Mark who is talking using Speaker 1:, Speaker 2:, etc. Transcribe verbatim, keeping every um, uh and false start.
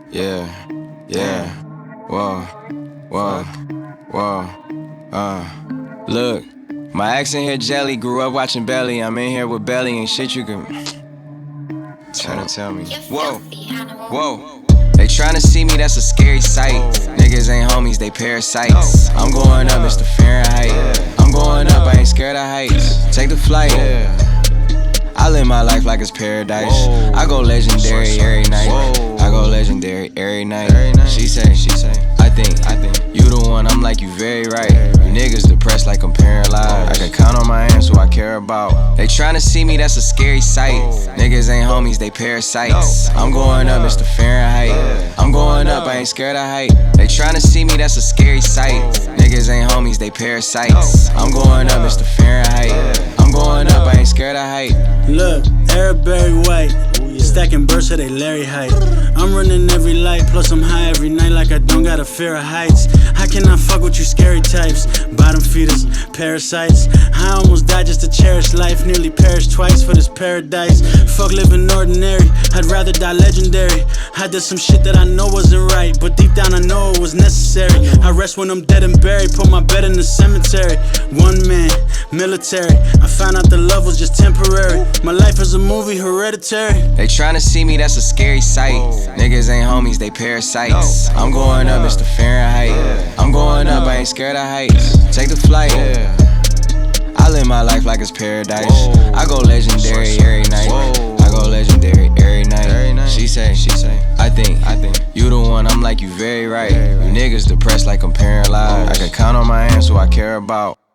Speaker 1: Yeah, yeah, whoa, whoa, whoa, uh, look, my ex in here jelly, grew up watching Belly, I'm in here with Belly, ain't shit you can tryna tell me. Whoa, whoa, they tryna see me, that's a scary sight. Niggas ain't homies, they parasites. I'm going up, it's the Fahrenheit. I'm going up, I ain't scared of heights. Take the flight. I live my life like it's paradise. Whoa. I go legendary every night. Whoa. I go legendary every night. Every night. She say, she say, I think, I think you the one. I'm like you very right. You niggas depressed like I'm paralyzed. I can count on my hands who I care about. They tryna see me, that's a scary sight. Whoa. Niggas ain't homies, they parasites. I'm going up, it's the Fahrenheit. I'm going up, I ain't scared of height. They tryna see me, that's a scary sight. Niggas ain't homies, they parasites. I'm going up, it's the Fahrenheit. I'm going up, I ain't scared of height.
Speaker 2: Look, Arab Barry White, stacking bursts at a Larry height. I'm running every light, plus I'm high every night like I don't got a fear of heights. How can I fuck with you scary types? Bottom feeders, parasites. I almost died just to cherish life, nearly perished twice for this paradise. Fuck living ordinary, I'd rather die legendary. I did some shit that I know wasn't right, but deep down I know it was necessary. I rest when I'm dead and buried, put my bed in the cemetery. One man, military, I found out the love was just temporary. My life is a movie, Hereditary.
Speaker 1: They tryna see me, that's a scary sight. Whoa. Niggas ain't homies, they parasites. No. I'm going up, it's the Fahrenheit. Yeah. I'm going up, I ain't scared of heights. Take the flight. Yeah. I live my life like it's paradise. Whoa. I go legendary every night. Whoa. I go legendary every night. every night. She say, she say, I think, I think you the one. I'm like you very right. Very right. You niggas depressed like I'm paralyzed. I can count on my hands who I care about.